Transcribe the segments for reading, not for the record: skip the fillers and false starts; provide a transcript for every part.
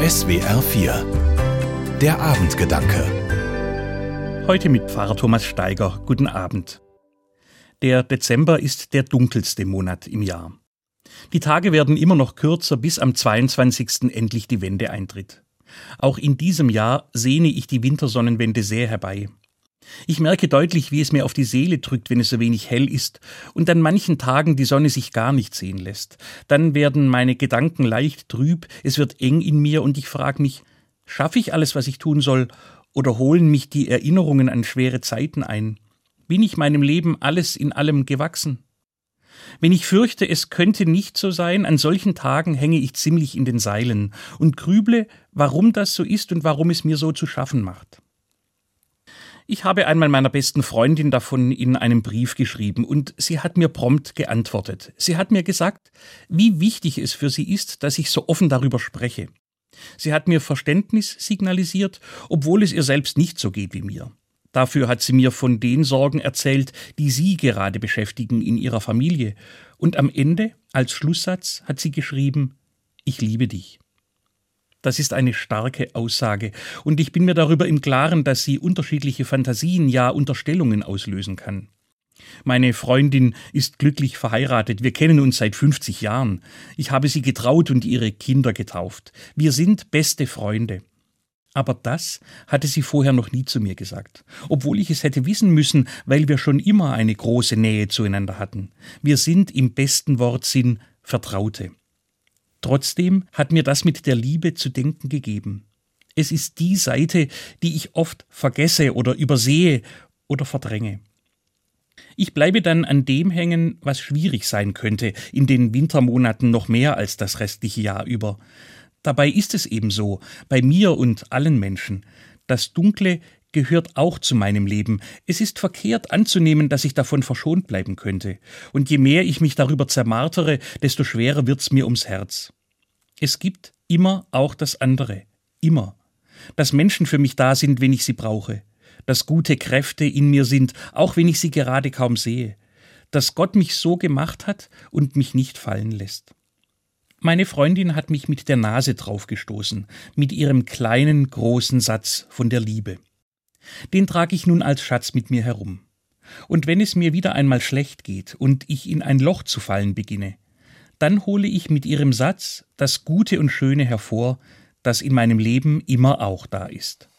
SWR 4 Der Abendgedanke. Heute mit Pfarrer Thomas Steiger. Guten Abend. Der Dezember ist der dunkelste Monat im Jahr. Die Tage werden immer noch kürzer, bis am 22. endlich die Wende eintritt. Auch in diesem Jahr sehne ich die Wintersonnenwende sehr herbei. Ich merke deutlich, wie es mir auf die Seele drückt, wenn es so wenig hell ist und an manchen Tagen die Sonne sich gar nicht sehen lässt. Dann werden meine Gedanken leicht trüb, es wird eng in mir und ich frage mich, schaffe ich alles, was ich tun soll, oder holen mich die Erinnerungen an schwere Zeiten ein? Bin ich meinem Leben alles in allem gewachsen? Wenn ich fürchte, es könnte nicht so sein, an solchen Tagen hänge ich ziemlich in den Seilen und grüble, warum das so ist und warum es mir so zu schaffen macht. Ich habe einmal meiner besten Freundin davon in einem Brief geschrieben und sie hat mir prompt geantwortet. Sie hat mir gesagt, wie wichtig es für sie ist, dass ich so offen darüber spreche. Sie hat mir Verständnis signalisiert, obwohl es ihr selbst nicht so geht wie mir. Dafür hat sie mir von den Sorgen erzählt, die sie gerade beschäftigen in ihrer Familie. Und am Ende, als Schlusssatz, hat sie geschrieben, ich liebe dich. Das ist eine starke Aussage und ich bin mir darüber im Klaren, dass sie unterschiedliche Fantasien, ja Unterstellungen auslösen kann. Meine Freundin ist glücklich verheiratet, wir kennen uns seit 50 Jahren. Ich habe sie getraut und ihre Kinder getauft. Wir sind beste Freunde. Aber das hatte sie vorher noch nie zu mir gesagt, obwohl ich es hätte wissen müssen, weil wir schon immer eine große Nähe zueinander hatten. Wir sind im besten Wortsinn Vertraute. Trotzdem hat mir das mit der Liebe zu denken gegeben. Es ist die Seite, die ich oft vergesse oder übersehe oder verdränge. Ich bleibe dann an dem hängen, was schwierig sein könnte, in den Wintermonaten noch mehr als das restliche Jahr über. Dabei ist es eben so, bei mir und allen Menschen. Das Dunkle gehört auch zu meinem Leben. Es ist verkehrt anzunehmen, dass ich davon verschont bleiben könnte. Und je mehr ich mich darüber zermartere, desto schwerer wird's mir ums Herz. Es gibt immer auch das andere. Immer. Dass Menschen für mich da sind, wenn ich sie brauche. Dass gute Kräfte in mir sind, auch wenn ich sie gerade kaum sehe. Dass Gott mich so gemacht hat und mich nicht fallen lässt. Meine Freundin hat mich mit der Nase draufgestoßen, mit ihrem kleinen, großen Satz von der Liebe. Den trage ich nun als Schatz mit mir herum. Und wenn es mir wieder einmal schlecht geht und ich in ein Loch zu fallen beginne, dann hole ich mit ihrem Satz das Gute und Schöne hervor, das in meinem Leben immer auch da ist.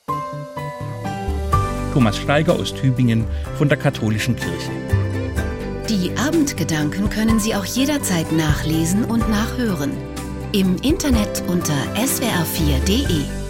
Thomas Steiger aus Tübingen von der Katholischen Kirche. Die Abendgedanken können Sie auch jederzeit nachlesen und nachhören. Im Internet unter swr4.de.